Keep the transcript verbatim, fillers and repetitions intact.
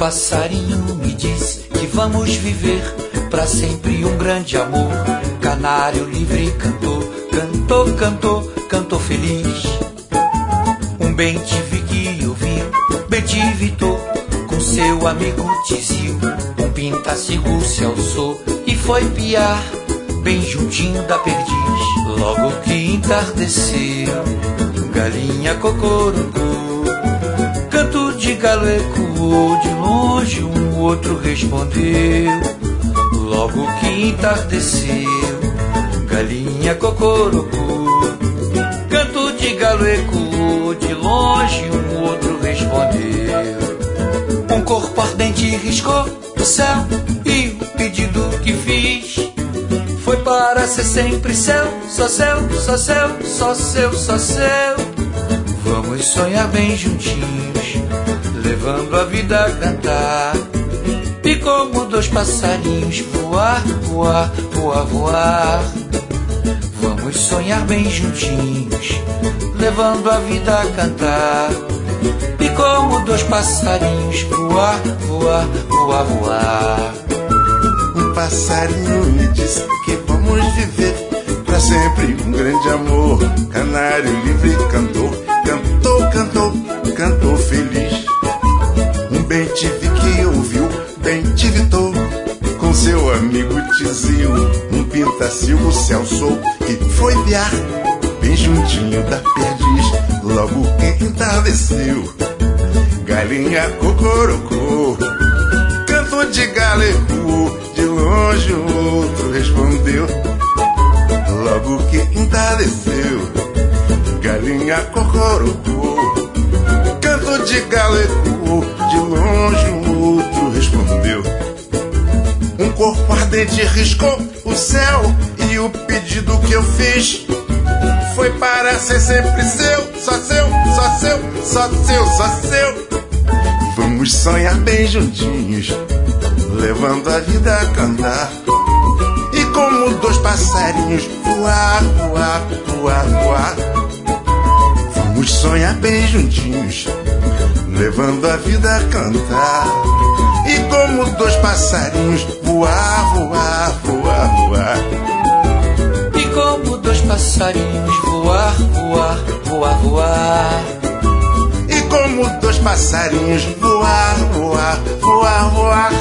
passarinho me disse que vamos viver pra sempre um grande amor. Canário livre cantou, cantou, cantou, cantou feliz. Um bem tive que ouviu, bem tive tô, com seu amigo Tizio. Um pintacirro se alçou e foi piar, bem juntinho da perdiz. Logo que entardeceu, galinha cocorocô, canto de galo ecoou, de longe um outro respondeu. Logo que entardeceu, galinha cocorocô, canto de galo ecoou, de longe um outro respondeu. Um corpo ardente riscou o céu e o pedido que fiz foi para ser sempre céu, só céu, só céu, só seu, só seu. Vamos sonhar bem juntinhos, levando a vida a cantar. E como dois passarinhos voar, voar, voar, voar. Vamos sonhar bem juntinhos, levando a vida a cantar. E como dois passarinhos voar, voar, voar, voar. Um passarinho me disse que vamos viver pra sempre um grande amor. Canário livre cantou, cantou, cantou, cantou feliz. Um bem tive que ouviu, bem tive tô, com seu amigo Tizio. Um pintacilgo se alçou e foi piar, bem juntinho da perdiz. Logo que entardeceu, galinha cocorocô, canto de galo ecoou, de longe o outro respondeu. Logo que entardeceu, galinha cocorocô, canto de galo ecoou, de longe um outro respondeu. Um corpo ardente riscou o céu e o pedido que eu fiz foi para ser sempre seu, só seu, só seu, só seu, só seu. Vamos sonhar bem juntinhos, levando a vida a cantar. E como dois passarinhos voar, voar, voar, voar. Vamos sonhar bem juntinhos, levando a vida a cantar. E como dois passarinhos voar, voar, voar, voar. E como dois passarinhos voar, voar, voar, voar. E como dois passarinhos voar, voar, voar, voar.